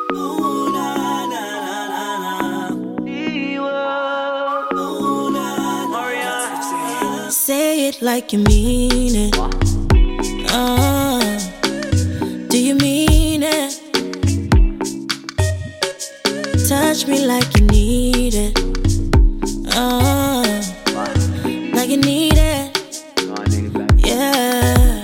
Ooh, na, na, na, na, na. Ooh, na, Maria. Say it like you mean it. Do you mean it? Touch me like you need it. Like you need it. Yeah.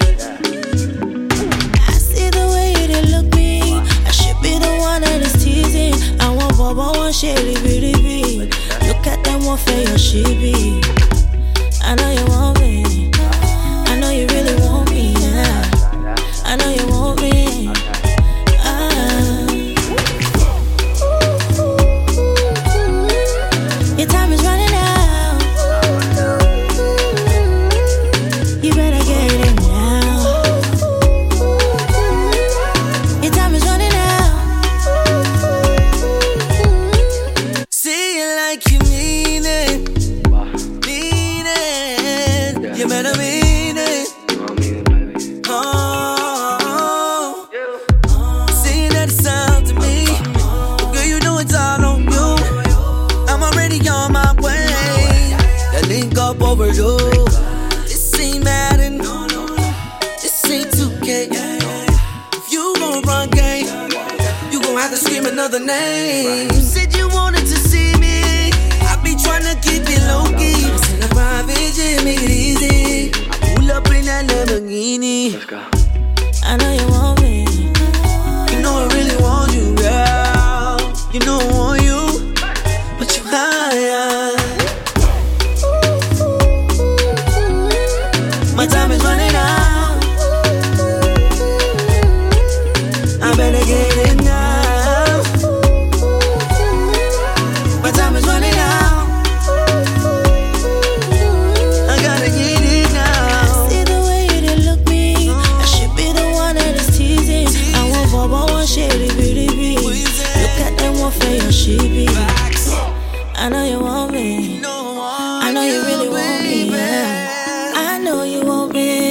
I see the way you did look me. I should be the one that is teasing. I want Bobo, one shady bitty. Look at them, what for your she be. I know you want me. I know you really want me, yeah. I know you want me. Your time is running out. You better get it now. Your time is running out. Say it like you mean it. Mean it. You better mean it. Oh, saying that it sounds to me. Girl, you know it's all on you. I'm already on my way. That link up overdose. This ain't Madden. This ain't 2K. If you gon' run game, you gon' have to scream another name. You said you wanted to see me. I be tryna keep it low key. Send a private jet, make it easy. I pull up in that Lamborghini. Let's go. I know you want me. You know I really want you, girl. You know I want you, but you high. My time is running out. I better get it now. My time is running out. I gotta get it now. I see the way you did look me. I should be the one that is teasing. I want Bobo, one shady bitty. Look at them, what for your she be. I know you want me. I know you really want me, yeah. I know you want me.